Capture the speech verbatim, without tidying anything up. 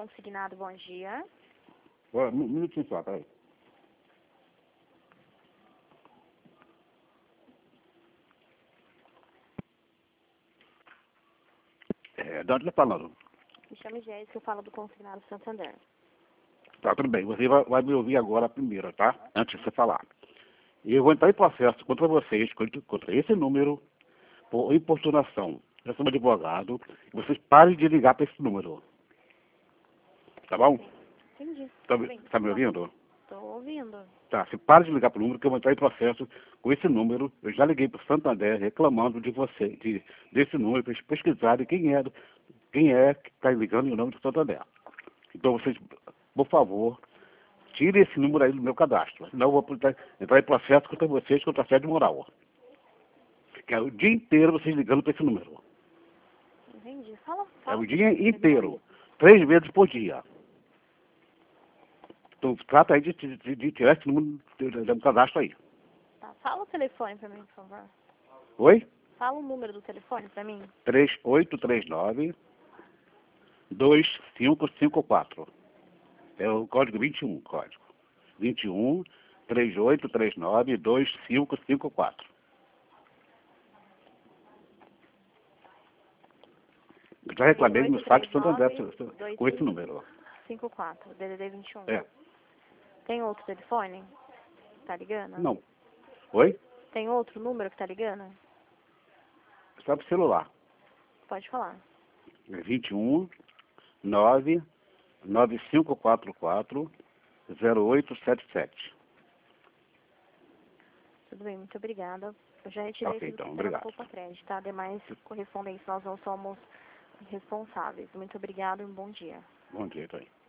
Consignado, bom dia. Um minutinho só, peraí. É, de onde está falando? Me chamo Jéssica, eu falo do Consignado Santander. Tá, tudo bem. Você vai, vai me ouvir agora primeiro, tá? Antes de você falar. Eu vou entrar em processo contra vocês, contra, contra esse número, por importunação. Eu sou um advogado. Vocês parem de ligar para esse número. Tá bom? Entendi. Tá, Tudo bem. tá me ouvindo? Tô ouvindo. Tá, você para de ligar para o número, que eu vou entrar em processo com esse número. Eu já liguei para o Santander reclamando de você, de, desse número, para eles pesquisarem quem é, quem é que está ligando em nome do Santander. Então vocês, por favor, tirem esse número aí do meu cadastro. Senão eu vou entrar entrar em processo contra vocês, contra a sede moral. Que é o dia inteiro vocês ligando para esse número. Entendi. Fala, É fala. o dia inteiro. Três vezes por dia. Então trata aí de, de, de, de tirar esse número do, do, do cadastro aí. Tá, fala o telefone pra mim, por favor. Oi? Fala o número do telefone pra mim. três oito três nove, dois cinco cinco quatro. É o código vinte e um, código. vinte e um, três oito três nove, dois cinco cinco quatro. Eu já reclamei no site do Santander com esse número. cinco quatro, D D D vinte e um. É. Tem outro telefone? Tá ligando? Não. Oi? Tem outro número que tá ligando? Só para o celular. Pode falar. É vinte e um, nove, nove cinco quatro quatro, zero oito sete sete. Tudo bem, muito obrigada. Eu já retirei Ok, esse então, do obrigado. Poupa Crédito, tá? Demais correspondentes, nós não somos responsáveis. Muito obrigada e um bom dia. Bom dia, então.